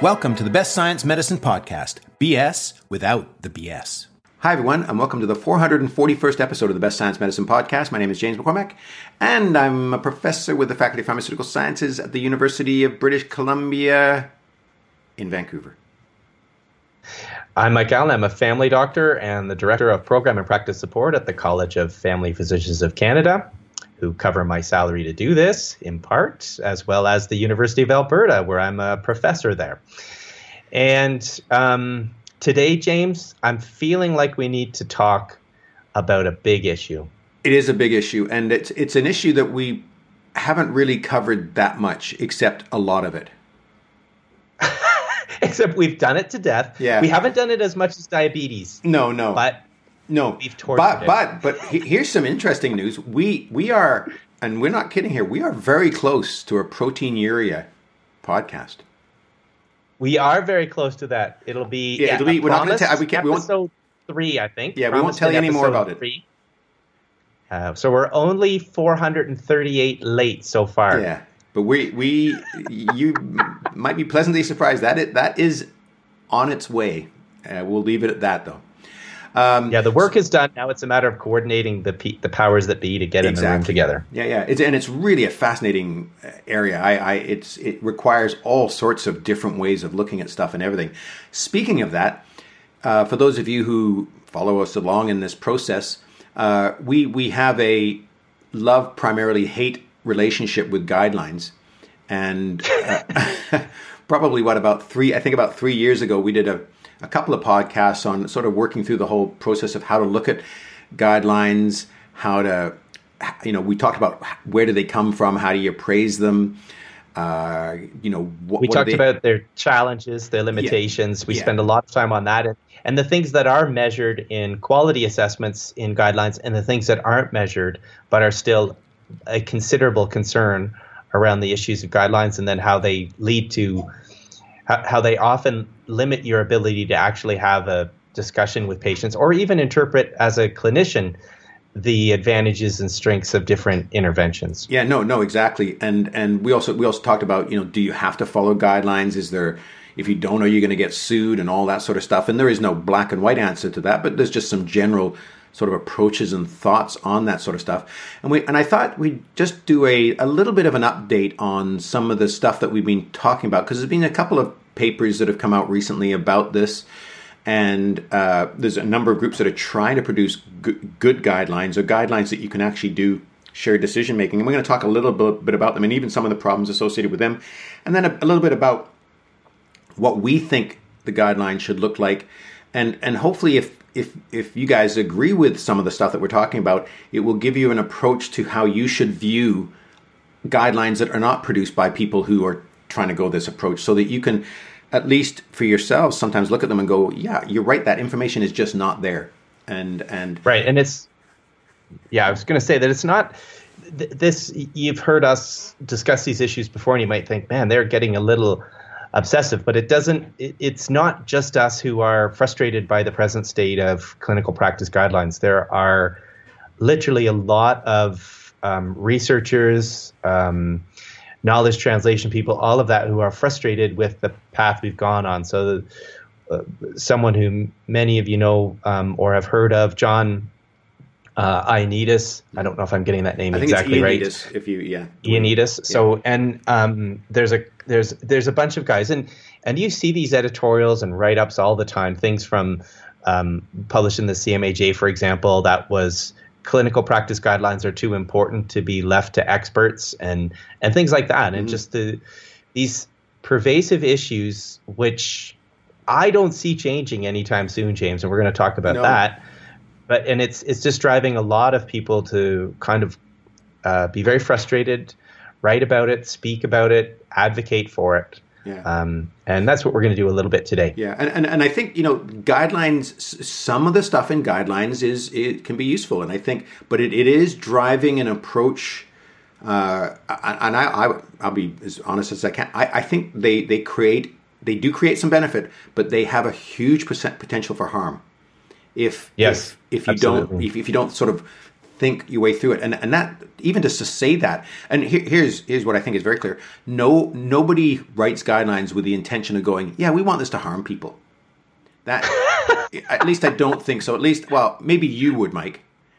Welcome to the Best Science Medicine Podcast, BS without the BS. Hi, everyone, and welcome to the 441st episode of the Best Science Medicine Podcast. My name is James McCormack, and I'm a professor with the Faculty of Pharmaceutical Sciences at the University of British Columbia in Vancouver. I'm Mike Allen. I'm a family doctor and the Director of Program and Practice Support at the College of Family Physicians of Canada, who cover my salary to do this, in part, as well as the University of Alberta, where I'm a professor there. And today, James, I'm feeling like we need to talk about a big issue. It is a big issue, and it's an issue that we haven't really covered that much, except a lot of it. Except we've done it to death. Yeah. We haven't done it as much as diabetes. No. But we've tortured it. But here's some interesting news. We are, and we're not kidding here, we are very close to a proteinuria podcast. We are very close to that. It'll be we're not going to tell. Episode 3, I think. Yeah, we won't tell you any more about it. So we're only 438 late so far. Yeah, but you might be pleasantly surprised that is on its way. We'll leave it at that, though. The work is done. Now it's a matter of coordinating the powers that be to get in the room together. Yeah. It's really a fascinating area. It requires all sorts of different ways of looking at stuff and everything. Speaking of that, for those of you who follow us along in this process, we have a love, primarily hate relationship with guidelines. And probably about 3 years ago, we did a couple of podcasts on sort of working through the whole process of how to look at guidelines, we talked about where do they come from, how do you appraise them, we talked about their challenges, their limitations. We spend a lot of time on that, and the things that are measured in quality assessments in guidelines, and the things that aren't measured but are still a considerable concern around the issues of guidelines, and then how they lead to how they often limit your ability to actually have a discussion with patients or even interpret as a clinician the advantages and strengths of different interventions. Yeah, no, exactly. And we also talked about, do you have to follow guidelines? If you don't, are you going to get sued and all that sort of stuff? And there is no black and white answer to that, but there's just some general sort of approaches and thoughts on that sort of stuff. And I thought we'd just do a little bit of an update on some of the stuff that we've been talking about, because there's been a couple of papers that have come out recently about this. And there's a number of groups that are trying to produce good guidelines, or guidelines that you can actually do shared decision making. And we're going to talk a little bit about them and even some of the problems associated with them. And then a little bit about what we think the guidelines should look like. And hopefully if you guys agree with some of the stuff that we're talking about, it will give you an approach to how you should view guidelines that are not produced by people who are trying to go this approach, so that you can, at least for yourselves, sometimes look at them and go, yeah, you're right, that information is just not there. And right. And I was going to say that it's not this, you've heard us discuss these issues before and you might think, man, they're getting a little obsessive, but it's not just us who are frustrated by the present state of clinical practice guidelines. There are literally a lot of researchers, knowledge translation people, all of that, who are frustrated with the path we've gone on. So someone who many of you know or have heard of, John Ioannidis. I don't know if I'm getting that name exactly right. Ioannidis. So, and there's a bunch of guys, and you see these editorials and write-ups all the time, things from published in the CMAJ, for example, that was clinical practice guidelines are too important to be left to experts, and things like that. And just these pervasive issues, which I don't see changing anytime soon, James, and we're going to talk about that. But it's just driving a lot of people to kind of be very frustrated, write about it, speak about it, advocate for it. Yeah. And that's what we're going to do a little bit today. Yeah. And I think, guidelines, some of the stuff in guidelines it can be useful. And I think, but it is driving an approach. And I'll be as honest as I can. I think they do create some benefit, but they have a huge potential for harm. If you don't sort of think your way through it. And that, even just to say that, and here's what I think is very clear. Nobody writes guidelines with the intention of going, yeah, we want this to harm people. That, at least I don't think so. At least, well, maybe you would, Mike.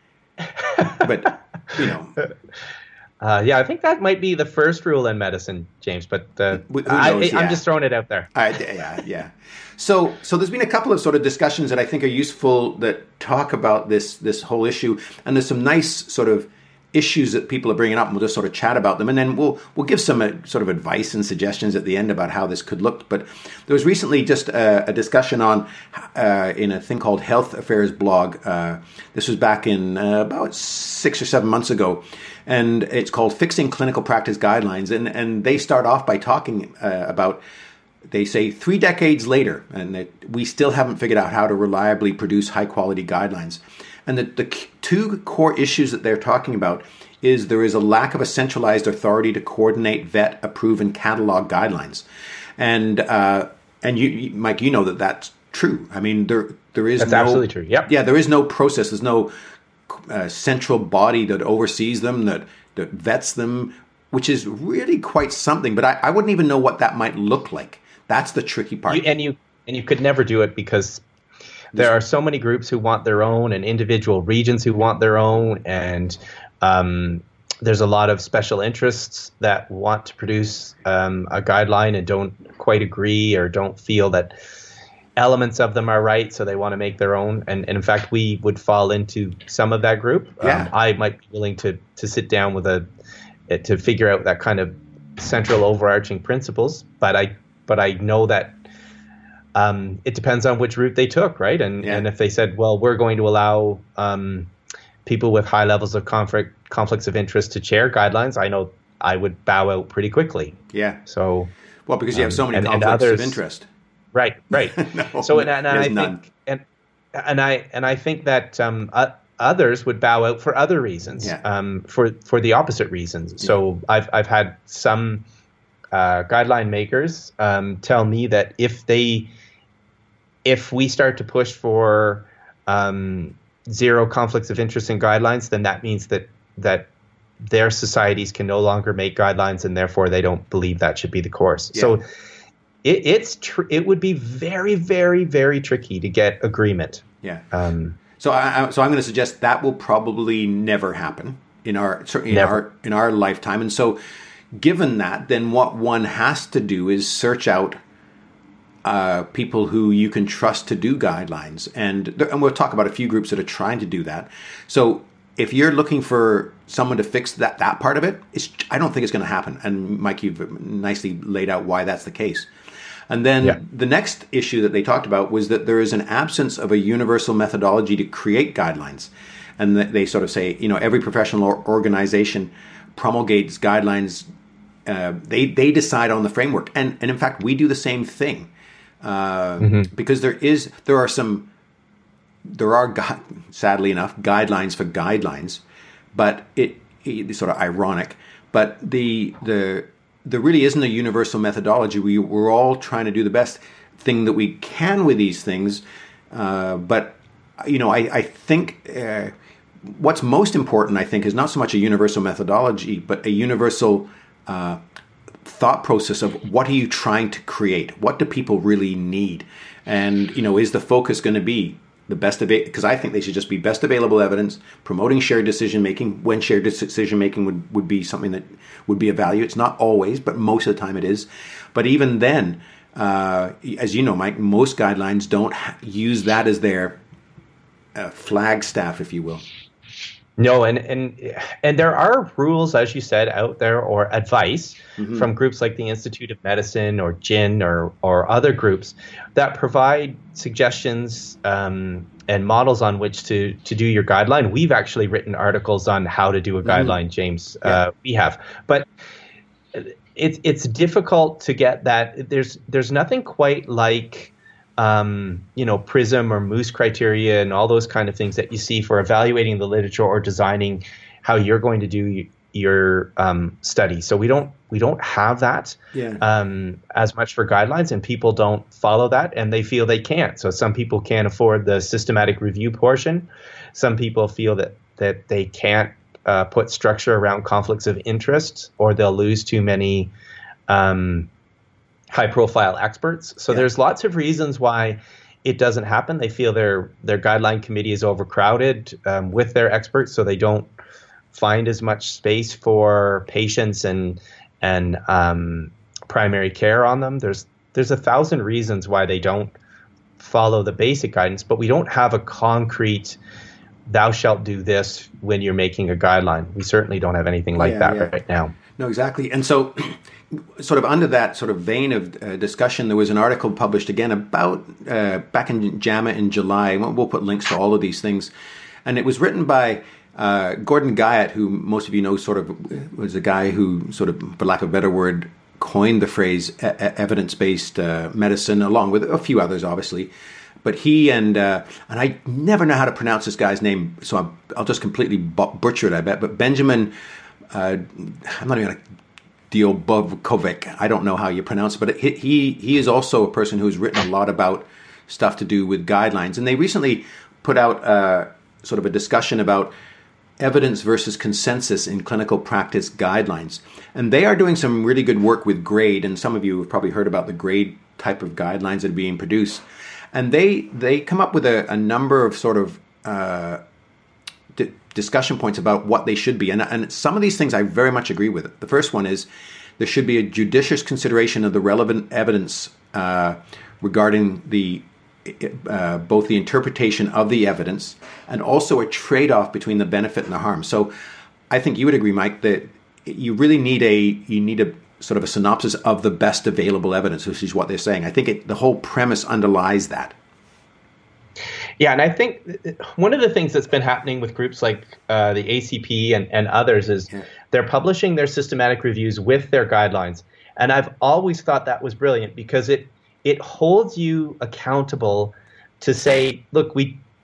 But, you know. Yeah, I think that might be the first rule in medicine, James, but I'm just throwing it out there. Yeah. So there's been a couple of sort of discussions that I think are useful that talk about this whole issue, and there's some nice sort of issues that people are bringing up, and we'll just sort of chat about them, and then we'll give some sort of advice and suggestions at the end about how this could look. But there was recently just a discussion on in a thing called Health Affairs Blog. This was back in about 6 or 7 months ago, and it's called Fixing Clinical Practice Guidelines, and they start off by talking about. They say 3 decades later, and that we still haven't figured out how to reliably produce high-quality guidelines. And the two core issues that they're talking about is there is a lack of a centralized authority to coordinate, vet, approve, and catalog guidelines. And you, Mike, you know that that's true. I mean, there is that's absolutely true. Yep. Yeah, there is no process. There's no central body that oversees them, that vets them, which is really quite something. But I wouldn't even know what that might look like. That's the tricky part. And you could never do it because there are so many groups who want their own and individual regions who want their own. And there's a lot of special interests that want to produce a guideline and don't quite agree or don't feel that elements of them are right. So they want to make their own. And in fact, we would fall into some of that group. Yeah. I might be willing to sit down with to figure out that kind of central overarching principles. But I know that it depends on which route they took, right? And if they said, well, we're going to allow people with high levels of conflicts of interest to chair guidelines, I know I would bow out pretty quickly. Yeah. So, well, because you have so many conflicts of interest. Right. No, so and I think and I think that others would bow out for other reasons. Yeah. For the opposite reasons. Yeah. So I've had some guideline makers tell me that if we start to push for zero conflicts of interest in guidelines, then that means that their societies can no longer make guidelines, and therefore they don't believe that should be the course. Yeah. So it would be very, very, very tricky to get agreement. Yeah. So I'm going to suggest that will probably never happen in our lifetime, and so. Given that, then what one has to do is search out people who you can trust to do guidelines. And we'll talk about a few groups that are trying to do that. So if you're looking for someone to fix that part of it, I don't think it's going to happen. And Mike, you've nicely laid out why that's the case. And then the next issue that they talked about was that there is an absence of a universal methodology to create guidelines. And they sort of say, every professional organization promulgates guidelines. They decide on the framework, and in fact, we do the same thing because there are sadly enough guidelines for guidelines, but it's sort of ironic. But there really isn't a universal methodology. We're all trying to do the best thing that we can with these things, but I think. What's most important, I think, is not so much a universal methodology, but a universal thought process of what are you trying to create? What do people really need? And, is the focus going to be the best of it? Because I think they should just be best available evidence, promoting shared decision-making when shared decision-making would be something that would be of value. It's not always, but most of the time it is. But even then, as you know, Mike, most guidelines don't use that as their flagstaff, if you will. No, and there are rules, as you said, out there, or advice from groups like the Institute of Medicine or GIN or other groups that provide suggestions and models on which to do your guideline. We've actually written articles on how to do a guideline, James. We have, but it's difficult to get that. There's nothing quite like PRISM or Moose criteria and all those kind of things that you see for evaluating the literature or designing how you're going to do your study. So we don't have that as much for guidelines, and people don't follow that, and they feel they can't. So some people can't afford the systematic review portion. Some people feel that that they can't put structure around conflicts of interest, or they'll lose too many high-profile experts. So there's lots of reasons why it doesn't happen. They feel their guideline committee is overcrowded with their experts, so they don't find as much space for patients and primary care on them. There's 1,000 reasons why they don't follow the basic guidance, but we don't have a concrete thou shalt do this when you're making a guideline. We certainly don't have anything like that right now. No, exactly. And so sort of under that sort of vein of discussion, there was an article published again about back in JAMA in July. We'll put links to all of these things. And it was written by Gordon Guyatt, who most of you know sort of was a guy who sort of, for lack of a better word, coined the phrase evidence-based medicine, along with a few others, obviously. But he and I never know how to pronounce this guy's name, so I'll just completely butcher it, I bet. But Benjamin, I'm not even going to Diobovkovic. I don't know how you pronounce it, but he is also a person who's written a lot about stuff to do with guidelines. And they recently put out sort of a discussion about evidence versus consensus in clinical practice guidelines. And they are doing some really good work with GRADE, and some of you have probably heard about the GRADE type of guidelines that are being produced. And they come up with a number of sort of discussion points about what they should be. And some of these things I very much agree with. The first one is there should be a judicious consideration of the relevant evidence regarding both the interpretation of the evidence and also a trade-off between the benefit and the harm. So I think you would agree, Mike, that you really need a sort of a synopsis of the best available evidence, which is what they're saying. I think the whole premise underlies that. Yeah, and I think one of the things that's been happening with groups like the ACP and others is they're publishing their systematic reviews with their guidelines. And I've always thought that was brilliant because it holds you accountable to say, look,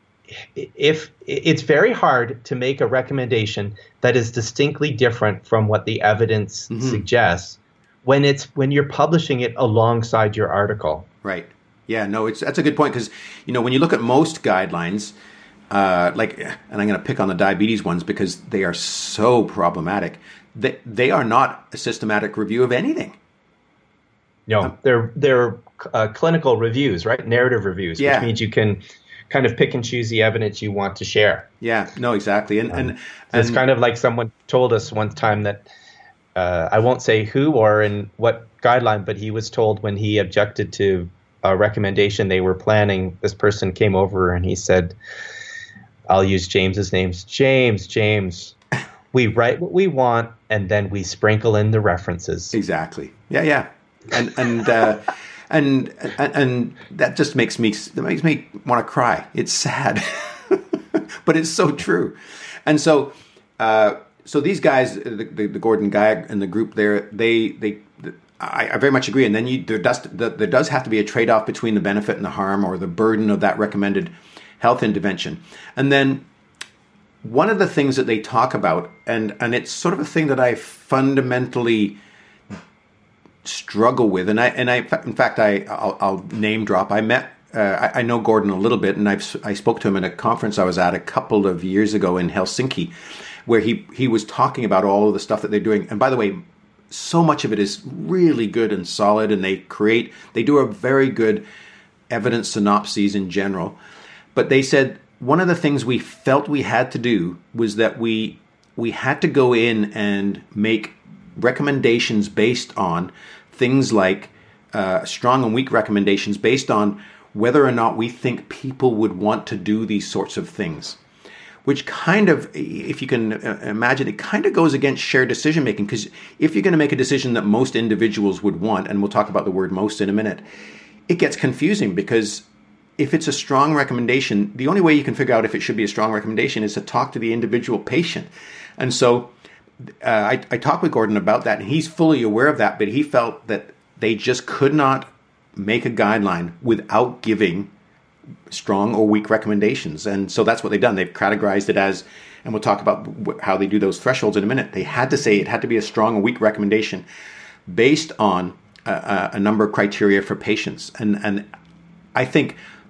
if it's very hard to make a recommendation that is distinctly different from what the evidence suggests when you're publishing it alongside your article. Right. Yeah, no, that's a good point because, when you look at most guidelines, and I'm going to pick on the diabetes ones because they are so problematic, they are not a systematic review of anything. No, they're clinical reviews, right? Narrative reviews, which means you can kind of pick and choose the evidence you want to share. Yeah, no, exactly. And it's kind of like someone told us one time that, I won't say who or in what guideline, but he was told when he objected to a recommendation they were planning, this person came over and he said, I'll use James's names. James, we write what we want and then we sprinkle in the references. Exactly. Yeah. And that just makes me want to cry. It's sad, but it's so true. And so these guys, the Gordon Guyatt and the group there, I very much agree. And then there does have to be a trade-off between the benefit and the harm, or the burden of that recommended health intervention. And then one of the things that they talk about, and it's sort of a thing that I fundamentally struggle with, I'll name drop. I met, I know Gordon a little bit, and I spoke to him at a conference I was at a couple of years ago in Helsinki, where he was talking about all of the stuff that they're doing. And by the way, so much of it is really good and solid, and they do a very good evidence synopses in general. But they said one of the things we felt we had to do was that we had to go in and make recommendations based on things like strong and weak recommendations based on whether or not we think people would want to do these sorts of things. Which kind of, if you can imagine, it kind of goes against shared decision making, because if you're going to make a decision that most individuals would want, and we'll talk about the word most in a minute, it gets confusing because if it's a strong recommendation, the only way you can figure out if it should be a strong recommendation is to talk to the individual patient. And so I talked with Gordon about that, and he's fully aware of that, but he felt that they just could not make a guideline without giving strong or weak recommendations. And so that's what they've done. They've categorized it as, and we'll talk about how they do those thresholds in a minute. They had to say it had to be a strong or weak recommendation based on a number of criteria for patients. And I think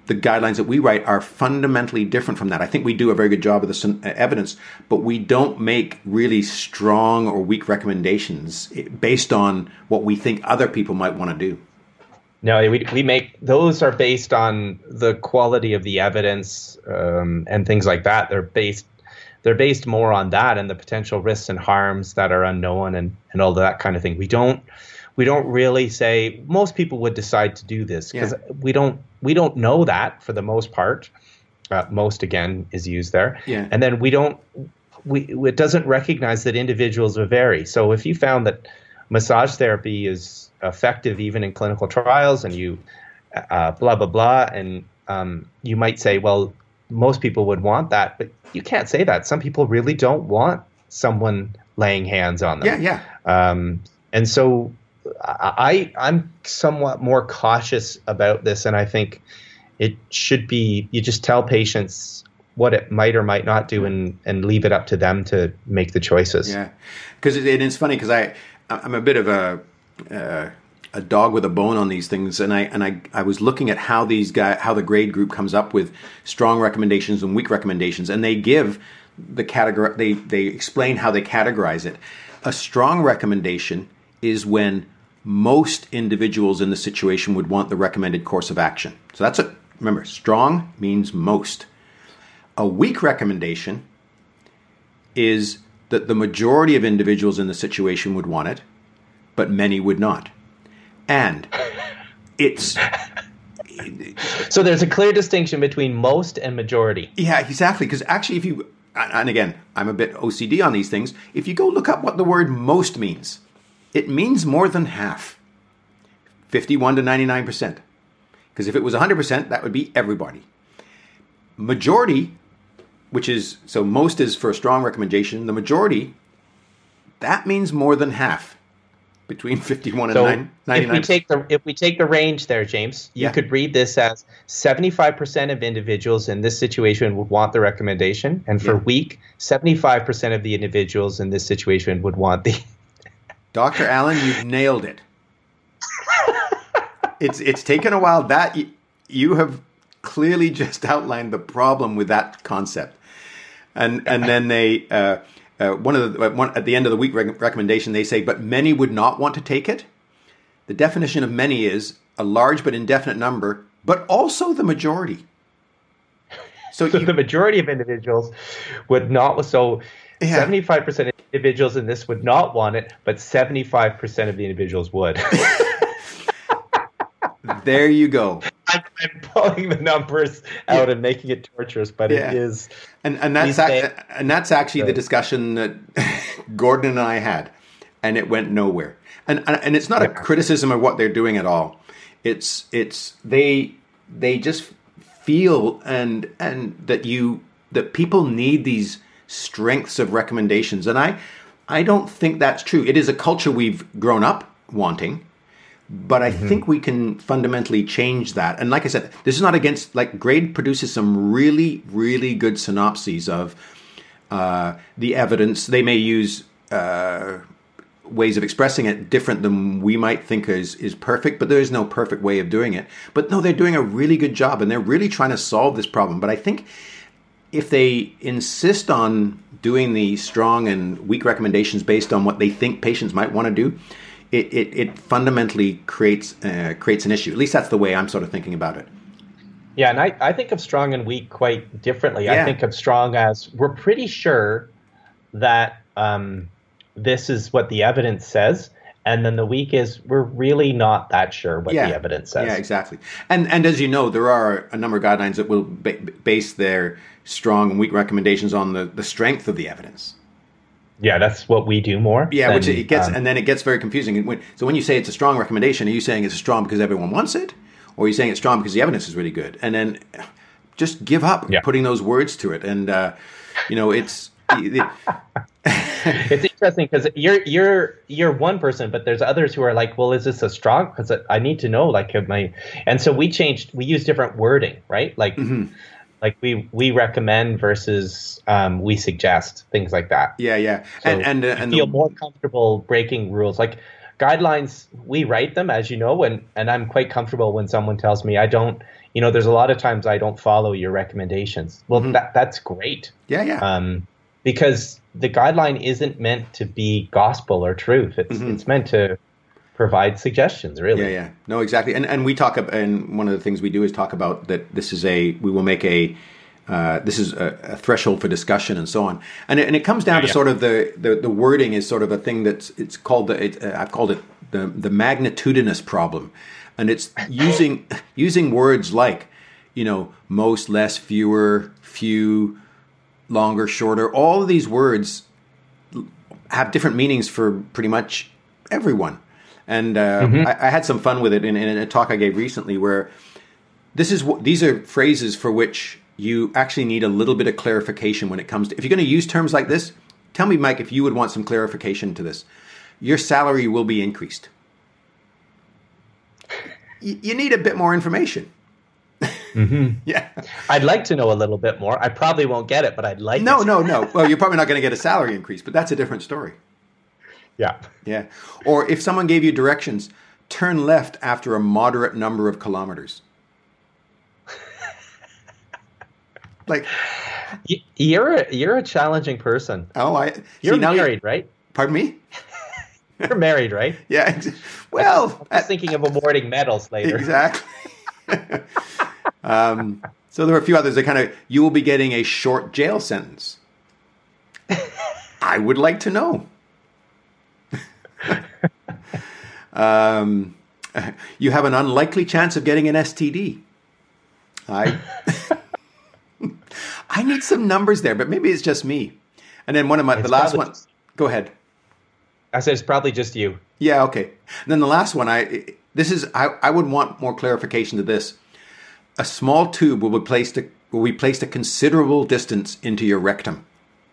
the guidelines that we write are fundamentally different from that. I think we do a very good job of the evidence, but we don't make really strong or weak recommendations based on what we think other people might want to do. No, we make those are based on the quality of the evidence and things like that. They're based more on that and the potential risks and harms that are unknown and all that kind of thing. We don't really say most people would decide to do this because we don't know that for the most part. Most again is used there, and then it doesn't recognize that individuals will vary. So if you found that massage therapy is effective even in clinical trials, and you blah blah blah, and you might say, well, most people would want that, but you can't say that. Some people really don't want someone laying hands on them. And so I'm somewhat more cautious about this, and I think it should be you just tell patients what it might or might not do, and leave it up to them to make the choices. Yeah, because it's funny because I'm a bit of a dog with a bone on these things, and I was looking at how the grade group comes up with strong recommendations and weak recommendations, and they give the category. They explain how they categorize it. A strong recommendation is when most individuals in the situation would want the recommended course of action. So that's it. Remember, strong means most. A weak recommendation is that the majority of individuals in the situation would want it, but many would not. And it's... So there's a clear distinction between most and majority. Yeah, exactly. Because actually, if you... And again, I'm a bit OCD on these things. If you go look up what the word most means, it means more than half. 51 to 99%. Because if it was 100%, that would be everybody. Majority, which is... So most is for a strong recommendation. The majority, that means more than half. Between 51 and 99%. If we take the range there, James, you could read this as 75% of individuals in this situation would want the recommendation, and for weak, 75% of the individuals in this situation would want the... Dr. Allen, you've nailed it. It's taken a while. That you have clearly just outlined the problem with that concept, and then they. One at the end of the week recommendation, they say, but many would not want to take it. The definition of many is a large but indefinite number, but also the majority. So the majority of individuals would not. So 75% of individuals in this would not want it, but 75% of the individuals would. There you go. I'm pulling the numbers out and making it torturous, but it is. And that's actually the discussion that Gordon and I had, and it went nowhere. And it's not a criticism of what they're doing at all. It's they just feel and that people need these strengths of recommendations, and I don't think that's true. It is a culture we've grown up wanting. But I think we can fundamentally change that. And like I said, this is not against, Grade produces some really, really good synopses of the evidence. They may use ways of expressing it different than we might think is perfect, but there is no perfect way of doing it. But no, they're doing a really good job, and they're really trying to solve this problem. But I think if they insist on doing the strong and weak recommendations based on what they think patients might want to do, it fundamentally creates an issue. At least that's the way I'm sort of thinking about it. Yeah, and I think of strong and weak quite differently. Yeah. I think of strong as we're pretty sure that this is what the evidence says, and then the weak is we're really not that sure what the evidence says. Yeah, exactly. And as you know, there are a number of guidelines that will base their strong and weak recommendations on the strength of the evidence. Yeah, that's what we do more. Yeah, which it gets, and then it gets very confusing. So when you say it's a strong recommendation, are you saying it's strong because everyone wants it, or are you saying it's strong because the evidence is really good? And then just give up putting those words to it. And it's it's interesting because you're one person, but there's others who are like, well, is this a strong? Because I need to know, and so we use different wording, right? Like we recommend versus we suggest, things like that. Yeah. So and feel more comfortable breaking rules. Like guidelines, we write them, as you know, and I'm quite comfortable when someone tells me I don't there's a lot of times I don't follow your recommendations. Well, that's great. Yeah. Because the guideline isn't meant to be gospel or truth. It's meant to provide suggestions, really. Yeah. No, exactly. And we talk about, and one of the things we do is talk about that this is a threshold for discussion and so on. And it comes down to sort of the wording is sort of a thing I've called it the magnitudinous problem. And it's using words like, most, less, fewer, few, longer, shorter. All of these words have different meanings for pretty much everyone. And I had some fun with it in a talk I gave recently, where these are phrases for which you actually need a little bit of clarification when it comes to, if you're going to use terms like this, tell me, Mike, if you would want some clarification to this. Your salary will be increased. You need a bit more information. Yeah. I'd like to know a little bit more. I probably won't get it, but I'd like No. it. Well, you're probably not going to get a salary increase, but that's a different story. Yeah. Or if someone gave you directions, turn left after a moderate number of kilometers. Like, you're a challenging person. You're married, right? Pardon me? You're married, right? Yeah. Well, I was thinking of awarding medals later. Exactly. So there are a few others that you will be getting a short jail sentence. I would like to know. You have an unlikely chance of getting an STD. I need some numbers there, but maybe it's just me. And then the last one. Go ahead. I said it's probably just you. Yeah, okay. And then the last one, I would want more clarification to this. A small tube will be placed a considerable distance into your rectum.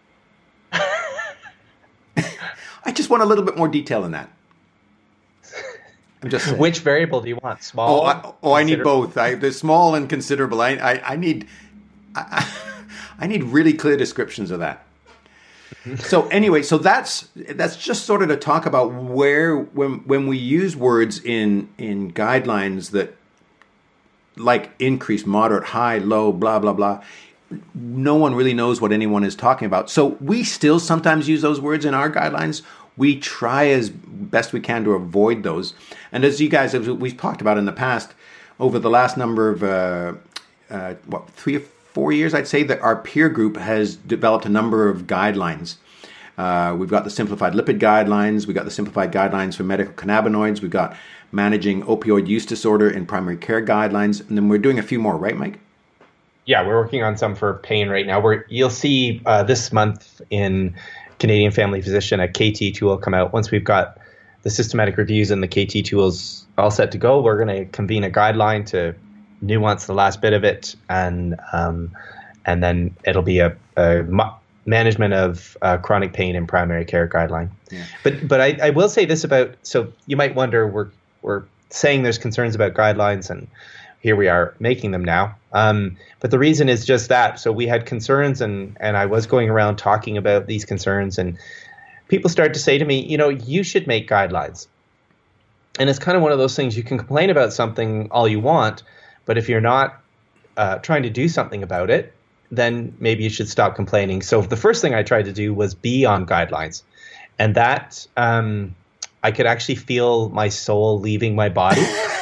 I just want a little bit more detail in that. I'm just saying. Which variable do you want? Small? I need both. The small and considerable. I need really clear descriptions of that. So anyway, that's just sort of to talk about where when we use words in guidelines that like increase, moderate, high, low, blah blah blah, no one really knows what anyone is talking about. So we still sometimes use those words in our guidelines. We try as best we can to avoid those. And as you guys, as we've talked about in the past, over the last number of 3 or 4 years, I'd say that our peer group has developed a number of guidelines. We've got the simplified lipid guidelines. We've got the simplified guidelines for medical cannabinoids. We've got managing opioid use disorder in primary care guidelines. And then we're doing a few more, right, Mike? Yeah, we're working on some for pain right now. You'll see this month in Canadian Family Physician, a KT tool come out. Once we've got the systematic reviews and the KT tools all set to go, we're going to convene a guideline to nuance the last bit of it, and then it'll be a management of chronic pain in primary care guideline. Yeah. But I will say this about, so you might wonder, we're saying there's concerns about guidelines, and here we are making them now. But the reason is just that. So we had concerns, and I was going around talking about these concerns, and people started to say to me, you should make guidelines. And it's kind of one of those things, you can complain about something all you want, but if you're not trying to do something about it, then maybe you should stop complaining. So the first thing I tried to do was be on guidelines. And that I could actually feel my soul leaving my body.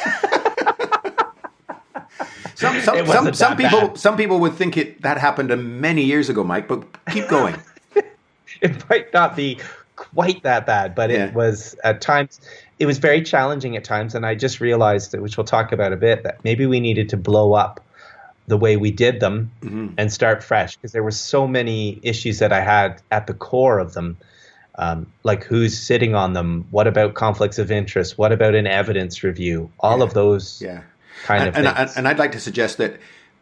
Some people would think that happened many years ago, Mike, but keep going. It might not be quite that bad, but it was at times, it was very challenging at times. And I just realized that, which we'll talk about a bit, that maybe we needed to blow up the way we did them and start fresh, because there were so many issues that I had at the core of them. Like who's sitting on them? What about conflicts of interest? What about an evidence review? All of those kind of things. And I'd like to suggest that,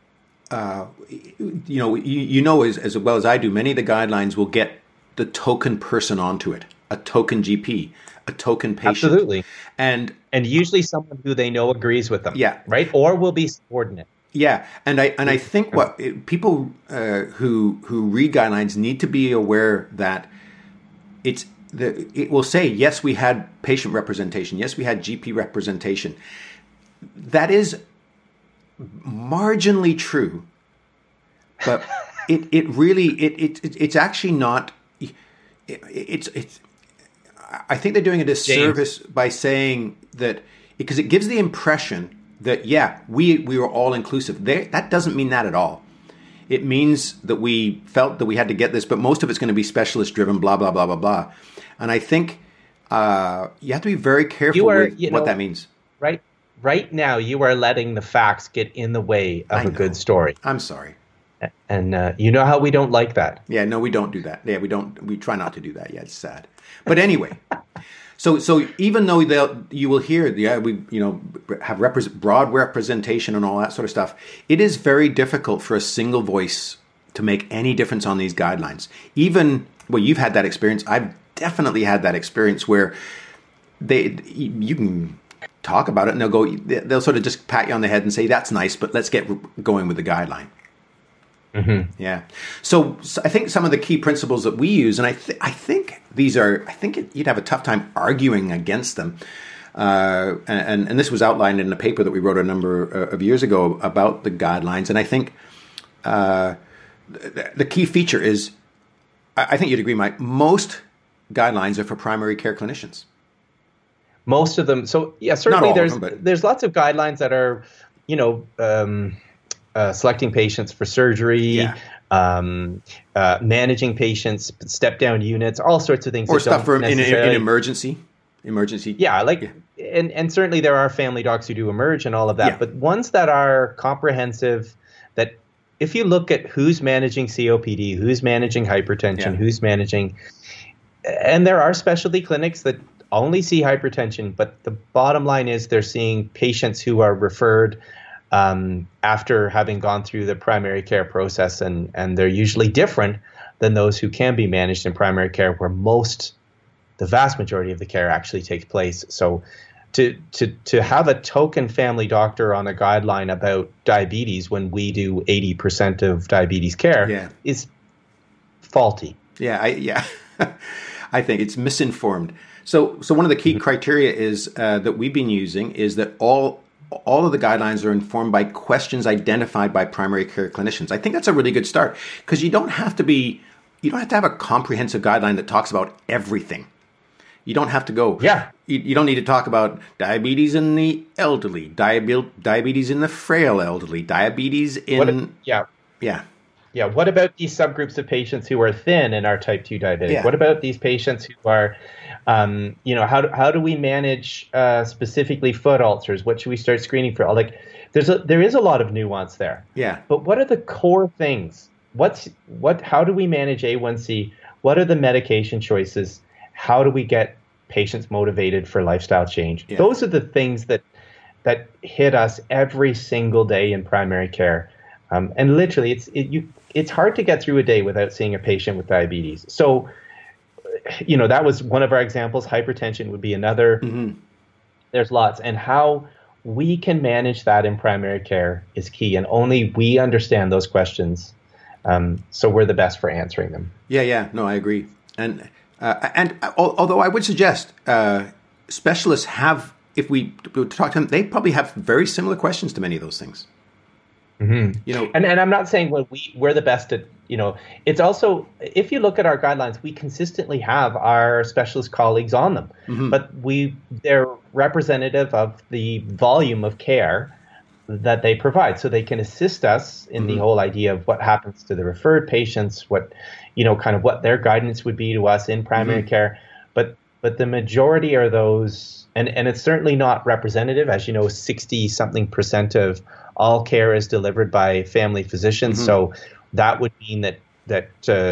you know as well as I do, many of the guidelines will get the token person onto it, a token GP, a token patient. Absolutely. And usually someone who they know agrees with them. Yeah. Right? Or will be subordinate. Yeah, and I think what people who read guidelines need to be aware that it will say, yes, we had patient representation, yes, we had GP representation. That is marginally true, but it's actually not. It's. I think they're doing a disservice by saying that, because it gives the impression that we were all inclusive. That doesn't mean that at all. It means that we felt that we had to get this, but most of it's going to be specialist driven, blah, blah, blah, blah, blah. And I think you have to be very careful with what that means. Right now, you are letting the facts get in the way of a good story. I'm sorry. And you know how we don't like that. Yeah, no, we don't do that. Yeah, we don't. We try not to do that. Yeah, it's sad. But anyway, so even though you will hear, we have broad representation and all that sort of stuff, it is very difficult for a single voice to make any difference on these guidelines. Even, well, you've had that experience. I've definitely had that experience where you can talk about it and they'll sort of just pat you on the head and say, that's nice, but let's get going with the guideline. Mm-hmm. Yeah. So I think some of the key principles that we use, and I think you'd have a tough time arguing against them. And this was outlined in a paper that we wrote a number of years ago about the guidelines. And I think the key feature is, I think you'd agree, Mike, most guidelines are for primary care clinicians. Most of them. So yeah, certainly there's lots of guidelines that are, selecting patients for surgery, managing patients, step-down units, all sorts of things. Or stuff for in emergency. Yeah, and certainly there are family docs who do emerge and all of that. Yeah. But ones that are comprehensive, that if you look at who's managing COPD, who's managing hypertension, who's managing, and there are specialty clinics that only see hypertension, but the bottom line is they're seeing patients who are referred after having gone through the primary care process, and they're usually different than those who can be managed in primary care, where the vast majority of the care actually takes place. So to have a token family doctor on a guideline about diabetes when we do 80% of diabetes care is faulty. I think it's misinformed. So one of the key criteria is that we've been using is that all of the guidelines are informed by questions identified by primary care clinicians. I think that's a really good start, because you don't have to have a comprehensive guideline that talks about everything. You don't have to go. Yeah. You don't need to talk about diabetes in the elderly, diabetes in the frail elderly, diabetes in Yeah. What about these subgroups of patients who are thin and are type 2 diabetic? Yeah. What about these patients who are, how do we manage specifically foot ulcers? What should we start screening for? There is a lot of nuance there. Yeah. But what are the core things? How do we manage A1C? What are the medication choices? How do we get patients motivated for lifestyle change? Yeah. Those are the things that hit us every single day in primary care. And literally, it's hard to get through a day without seeing a patient with diabetes. So, that was one of our examples. Hypertension would be another. Mm-hmm. There's lots. And how we can manage that in primary care is key. And only we understand those questions. So we're the best for answering them. Yeah. No, I agree. And although I would suggest specialists have, if we talk to them, they probably have very similar questions to many of those things. Mm-hmm. And I'm not saying we're the best at, it's also, if you look at our guidelines, we consistently have our specialist colleagues on them, mm-hmm. but they're representative of the volume of care that they provide. So they can assist us in mm-hmm. the whole idea of what happens to the referred patients, what their guidance would be to us in primary mm-hmm. care. But the majority are those, and it's certainly not representative. As you know, 60-something% of all care is delivered by family physicians. Mm-hmm. So that would mean that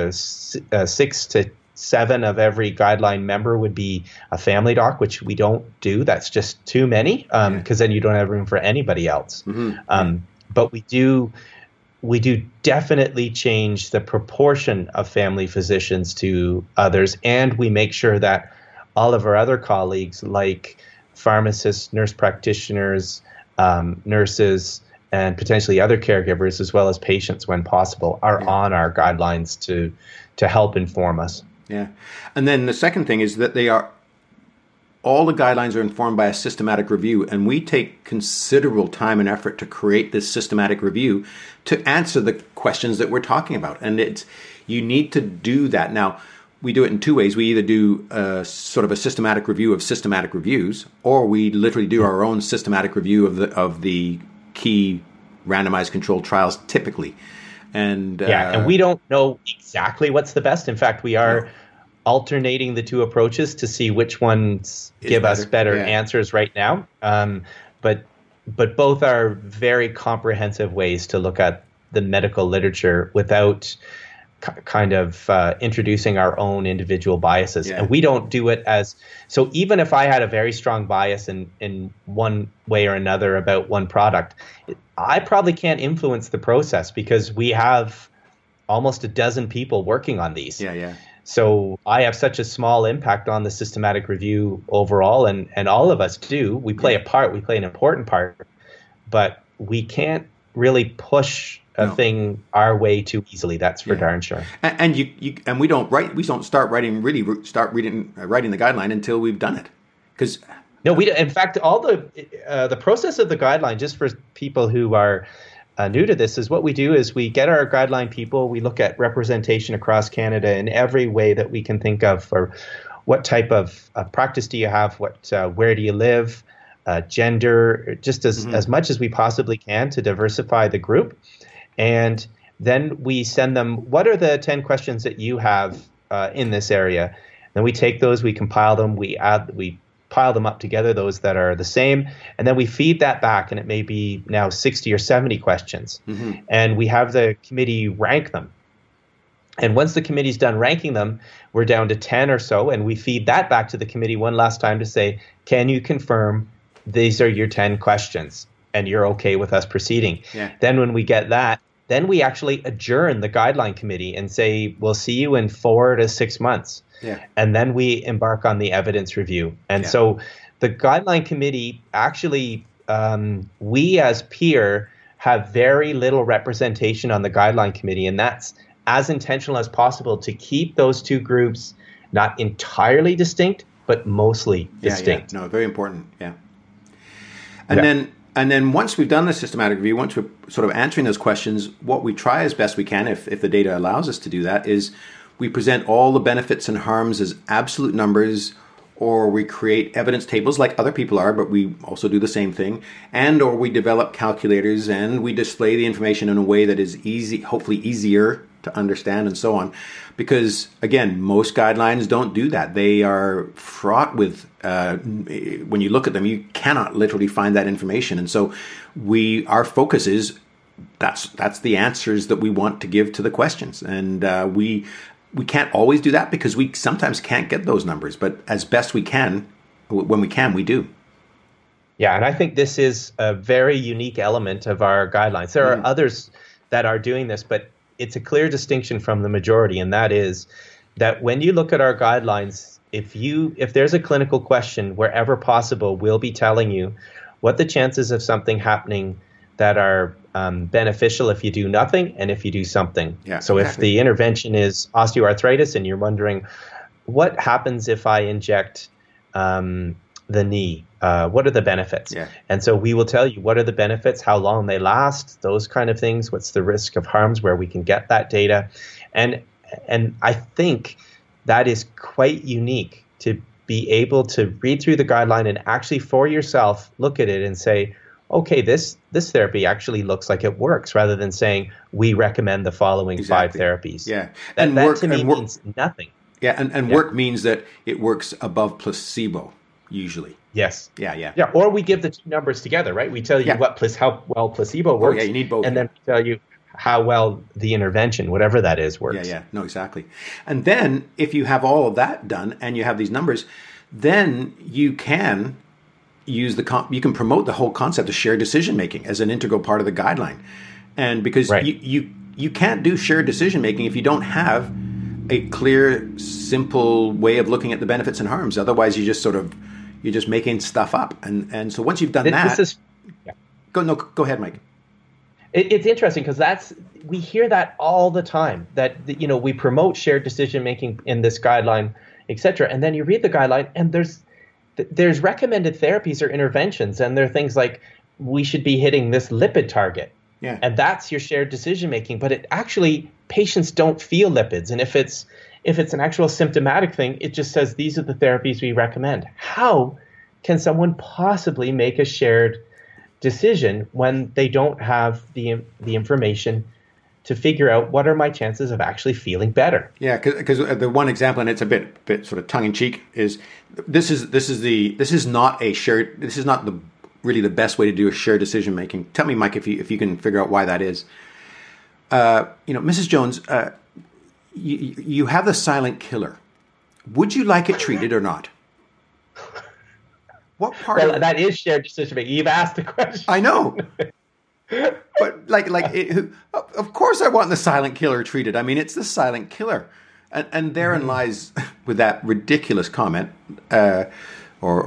6 to 7 of every guideline member would be a family doc, which we don't do. That's just too many, because then you don't have room for anybody else. Mm-hmm. But we do definitely change the proportion of family physicians to others, and we make sure that all of our other colleagues, like pharmacists, nurse practitioners, nurses, and potentially other caregivers, as well as patients when possible, are on our guidelines to help inform us. Yeah. And then the second thing is that they are all the guidelines are informed by a systematic review, and we take considerable time and effort to create this systematic review to answer the questions that we're talking about. And you need to do that. Now, we do it in two ways. We either do sort of a systematic review of systematic reviews, or we literally do our own systematic review of the key randomized controlled trials typically. And and we don't know exactly what's the best. In fact, we are alternating the two approaches to see which ones give us better answers right now. But both are very comprehensive ways to look at the medical literature without kind of introducing our own individual biases. And we don't do it so even if I had a very strong bias in one way or another about one product, I probably can't influence the process because we have almost a dozen people working on these. So I have such a small impact on the systematic review overall, and all of us do. We play a part, we play an important part, but we can't really push a thing our way too easily. That's for darn sure. And we don't start writing the guideline until we've done it. Because in fact, all the process of the guideline, just for people who are new to this, is what we do is we get our guideline people, we look at representation across Canada in every way that we can think of, for what type of practice do you have, where do you live, gender, just as much as we possibly can to diversify the group. And then we send them, what are the 10 questions that you have in this area? Then we take those, we compile them, we pile them up together, those that are the same, and then we feed that back, and it may be now 60 or 70 questions. And we have the committee rank them. And once the committee's done ranking them, we're down to 10 or so, and we feed that back to the committee one last time to say, can you confirm these are your 10 questions and you're okay with us proceeding? Then when we get that, then we actually adjourn the guideline committee and say, we'll see you in 4 to 6 months. And then we embark on the evidence review. And so the guideline committee actually, we as peer have very little representation on the guideline committee. And that's as intentional as possible to keep those two groups not entirely distinct, but mostly distinct. No, very important. And then once we've done the systematic review, once we're sort of answering those questions, what we try as best we can, if the data allows us to do that, is we present all the benefits and harms as absolute numbers, or we create evidence tables like other people are, but we also do the same thing, and or we develop calculators and we display the information in a way that is hopefully easier to understand and so on. Because again, most guidelines don't do that. They are fraught with, when you look at them, you cannot literally find that information. And so our focus is, that's the answers that we want to give to the questions. And we can't always do that because we sometimes can't get those numbers, but as best we can, when we can, we do. Yeah, and I think this is a very unique element of our guidelines. There are others that are doing this, but it's a clear distinction from the majority, and that is that when you look at our guidelines, if there's a clinical question, wherever possible, we'll be telling you what the chances of something happening that are beneficial if you do nothing and if you do something. So if the intervention is osteoarthritis and you're wondering, what happens if I inject the knee? What are the benefits? And so we will tell you what are the benefits, how long they last, those kind of things, what's the risk of harms, where we can get that data. And I think that is quite unique, to be able to read through the guideline and actually for yourself look at it and say, okay, this therapy actually looks like it works, rather than saying we recommend the following 5 therapies. That to me means nothing. Work means that it works above placebo usually. Yes. Or we give the two numbers together, right? We tell you how well placebo works. You need both. And then we tell you how well the intervention, whatever that is, works. No, exactly. And then if you have all of that done and you have these numbers, then you can use you can promote the whole concept of shared decision making as an integral part of the guideline. And because you can't do shared decision making if you don't have a clear, simple way of looking at the benefits and harms. Otherwise, you're just making stuff up. And so once you've done that, go ahead, Mike. It's interesting because we hear that all the time, that we promote shared decision making in this guideline, etc. And then you read the guideline and there's recommended therapies or interventions, and there are things like we should be hitting this lipid target. Yeah. And that's your shared decision making. But it actually, patients don't feel lipids. And if it's an actual symptomatic thing, it just says these are the therapies we recommend. How can someone possibly make a shared decision when they don't have the information to figure out what are my chances of actually feeling better? Yeah, because the one example, and it's a bit sort of tongue in cheek, is this is not really the best way to do a shared decision making. Tell me, Mike, if you can figure out why that is. Mrs. Jones, you have the silent killer. Would you like it treated or not? What part? Well, that is shared decision making. You've asked the question. I know. But of course I want the silent killer treated. I mean, it's the silent killer. And therein lies, with that ridiculous comment, what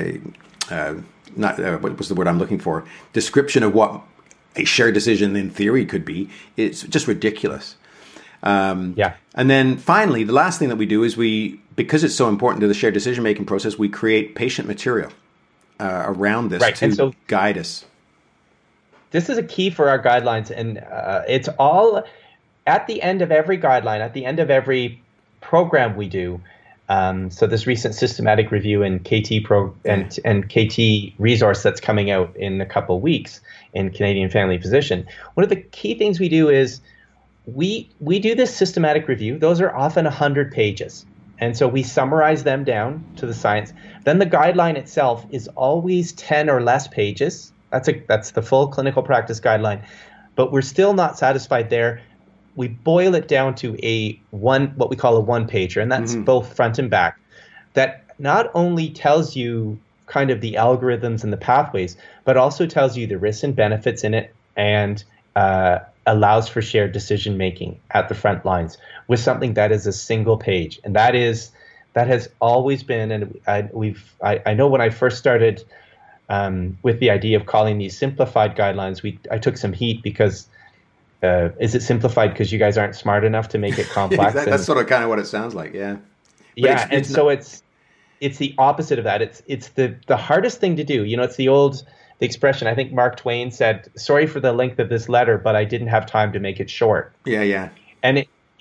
was the word I'm looking for? Description of what a shared decision in theory could be. It's just ridiculous. Yeah. And then finally, the last thing that we do is because it's so important to the shared decision-making process, we create patient material around this to guide us. This is a key for our guidelines, and it's all at the end of every guideline, at the end of every program we do. So this recent systematic review in KT and KT resource that's coming out in a couple of weeks in Canadian Family Physician. One of the key things we do is we do this systematic review. Those are often 100 pages. And so we summarize them down to the science. Then the guideline itself is always 10 or less pages. That's the full clinical practice guideline. But we're still not satisfied there. We boil it down to what we call a one-pager, and that's both front and back. That not only tells you kind of the algorithms and the pathways, but also tells you the risks and benefits in it, and allows for shared decision making at the front lines with something that is a single page. And that has always been, and I know when I first started with the idea of calling these simplified guidelines, I took some heat because is it simplified because you guys aren't smart enough to make it complex? That's sort of kind of what it sounds like, yeah. But so it's the opposite of that. It's the hardest thing to do. It's the expression, I think Mark Twain said, "Sorry for the length of this letter, but I didn't have time to make it short." Yeah. And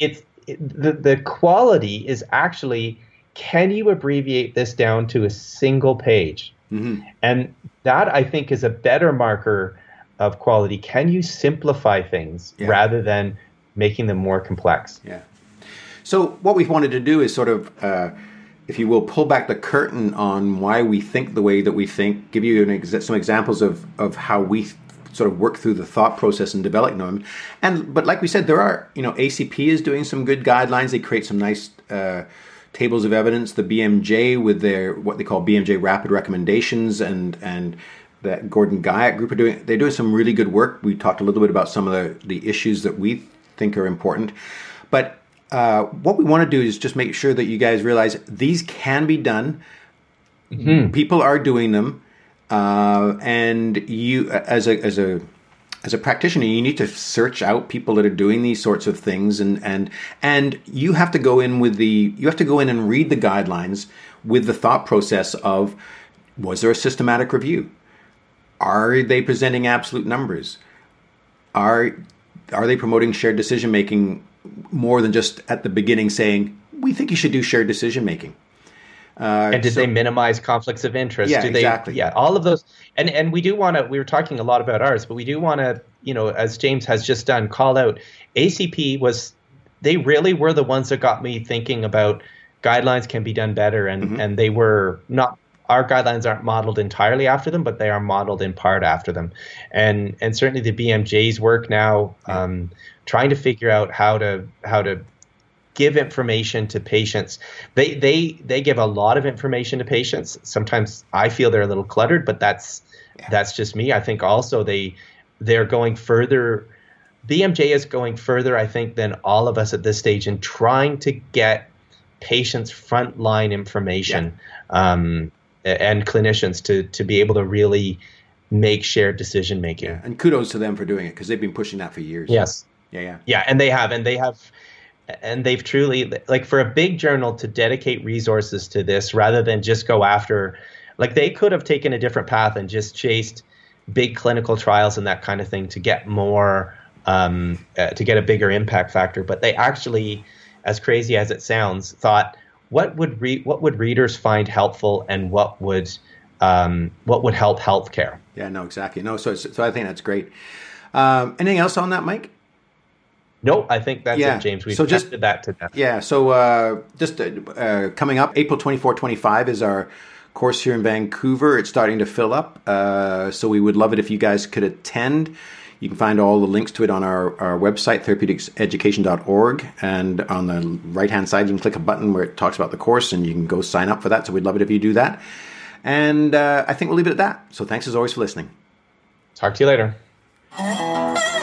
the quality is actually, can you abbreviate this down to a single page? Mm-hmm. And that, I think, is a better marker of quality. Can you simplify things rather than making them more complex? Yeah. So what we've wanted to do is sort of, if you will, pull back the curtain on why we think the way that we think, give you some examples of how we sort of work through the thought process and develop them. But like we said, there are, ACP is doing some good guidelines. They create some nice tables of evidence. The BMJ with their what they call BMJ rapid recommendations and that Gordon Guyatt group they're doing some really good work. We talked a little bit about some of the issues that we think are important. But what we want to do is just make sure that you guys realize these can be done. Mm-hmm. People are doing them. And you, as a practitioner, you need to search out people that are doing these sorts of things, and you have to go in and read the guidelines with the thought process of, was there a systematic review? Are they presenting absolute numbers? Are they promoting shared decision making more than just at the beginning saying, we think you should do shared deciin making? And did they minimize conflicts of interest? Yeah, exactly. Yeah, all of those. And we do want to, we were talking a lot about ours, but we do want to, as James has just done, call out ACP they really were the ones that got me thinking about guidelines can be done better. And they were not, our guidelines aren't modeled entirely after them, but they are modeled in part after them. And certainly the BMJ's work now, trying to figure out how to give information to patients. They give a lot of information to patients. Sometimes I feel they're a little cluttered, but that's just me. I think also they're going further. BMJ is going further, I think, than all of us at this stage in trying to get patients frontline information and clinicians to be able to really make shared decision making. Yeah. And kudos to them for doing it because they've been pushing that for years. Yes. Yeah. Yeah, and they have. And they've truly, like, for a big journal to dedicate resources to this rather than just go after, like, they could have taken a different path and just chased big clinical trials and that kind of thing to get more, to get a bigger impact factor. But they actually, as crazy as it sounds, thought, what would readers find helpful, and what would help healthcare? Yeah, no, exactly. No, so I think that's great. Anything else on that, Mike? No, I think that's it, James. We've tested that to death. Yeah, so just coming up, April 24-25 is our course here in Vancouver. It's starting to fill up, so we would love it if you guys could attend. You can find all the links to it on our website, therapeutics-education.org, and on the right-hand side, you can click a button where it talks about the course, and you can go sign up for that, so we'd love it if you do that. And I think we'll leave it at that. So thanks as always for listening. Talk to you later.